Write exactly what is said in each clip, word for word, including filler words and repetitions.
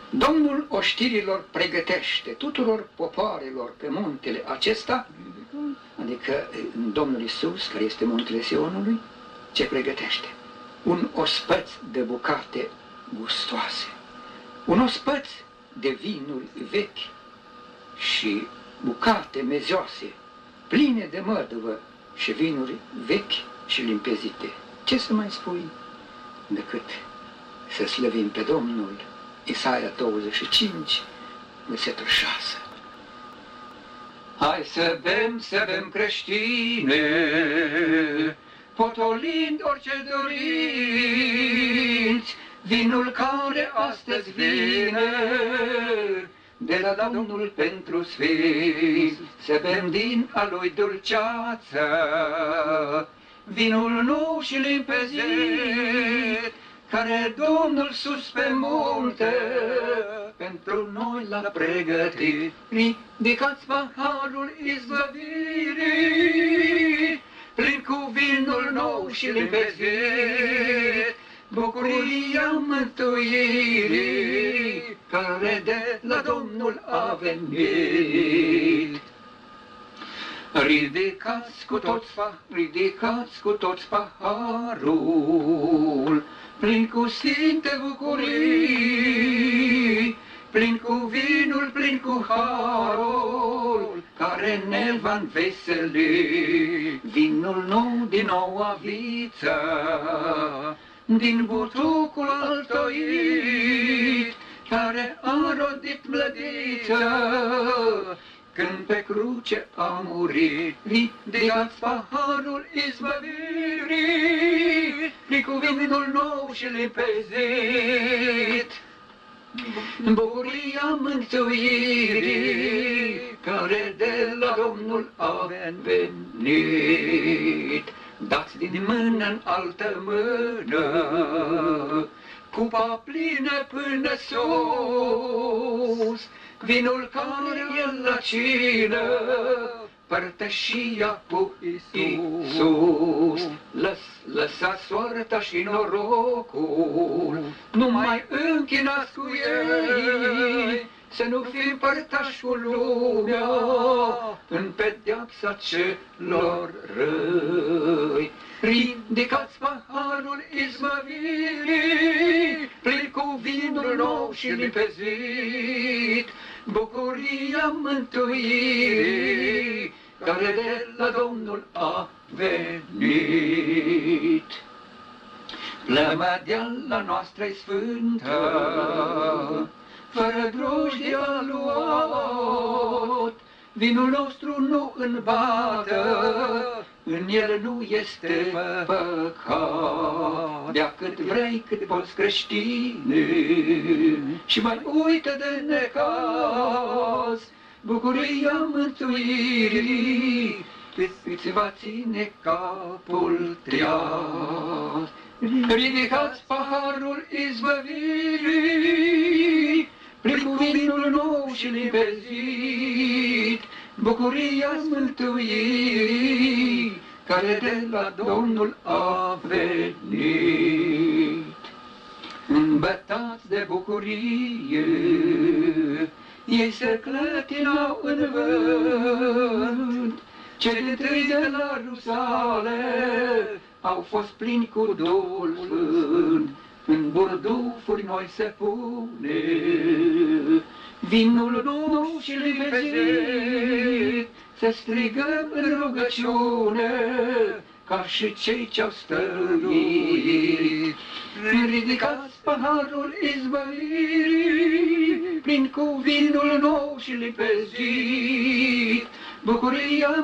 Domnul oștirilor pregătește tuturor popoarelor pe muntele acesta, adică Domnul Iisus, care este muntele Sionului, ce pregătește? Un ospăț de bucate gustoase, un ospăț de vinuri vechi și bucate mezioase, pline de măduvă și vinuri vechi și limpezite. Ce să mai spui decât să slăvim pe Domnul? Isaia douăzeci și cinci, versetul șase. Hai să bem, să bem creștine, potolind orice dorinți, vinul care astăzi vine de la Domnul pentru sfinți. Să bem din a lui dulceață, vinul nou și limpezit, care Domnul sus pe munte pentru noi l-a pregătit. Ridicați paharul izbăvirii, plin cu vinul nou și limpezit, bucuria mântuirii, care de la Domnul a venit. Ridicați cu toți, ridicați cu toți paharul, plin cu sfinte bucurii, plin cu vinul, plin cu harul, care ne va înveseli. Vinul nou din noua viță, din butucul altoit, care a rodit mlădiță, când pe cruce a murit. Ridicați paharul izbăvirii, plin cu vinul nou și limpezit, bucuria mântuirii, care de la Domnul a venit. Dați din mână în altă mână, cupa plină până sus, vinul care e la cină, părtășia cu Iisus. Lăs, lăsați soarta și norocul, nu mai închinați cu ei, să nu fim părtași cu lumea în pedeapsa celor răi. Ridicați paharul izbăvirii, plin cu vinul nou și limpezit, bucuria mântuirii, care de la Domnul a venit. Plămădeala noastră-i sfântă, fără drojdie a luat, vinul nostru nu îmbată, în el nu este păcat. De-a cât vrei, cât poți creștine, și mai uită de necaz, bucuria mântuirii îți va ține capul treaz. Ridicați paharul izbăvirii, plin cu vinul nou și limpezit, bucuria mântuirii, care de la Domnul a venit. Îmbătați de bucurie, ei se clătinau în vânt, cei dintâi de la Rusale au fost plini cu Duhul Sfânt. În burdufuri noi se pune vinul nou și limpezit, să strigăm în rugăciune ca și cei ce-au stăruit. Ridicați paharul izbăvirii, plin cu vinul nou și limpezit, bucuria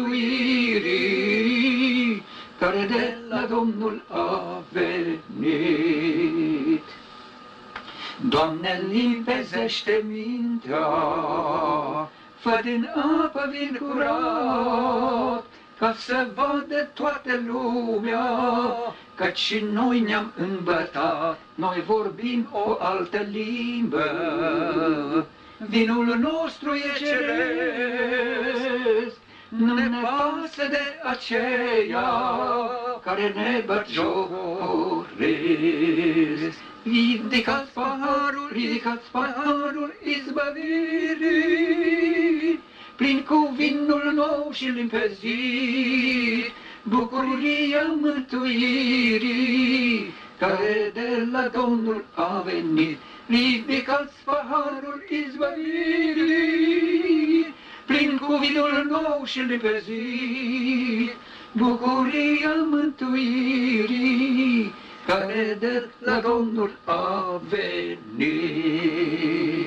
mântuirii, care de la Domnul a venit. Doamne, limpezește mintea, fă din apă vin curat, ca să vadă toată lumea, căci și noi ne-am îmbătat. Noi vorbim o altă limbă, vinul nostru e ceresc, nu ne pasă de aceia care ne batjocuresc. Ridicați paharul, ridicați paharul izbăvirii, plin cu vinul nou și limpezit, bucuria mântuirii, care de la Domnul a venit. Ridicați paharul izbăvirii, plin cu vinul nou și limpezit, bucuria mântuirii, care de la Domnul a venit.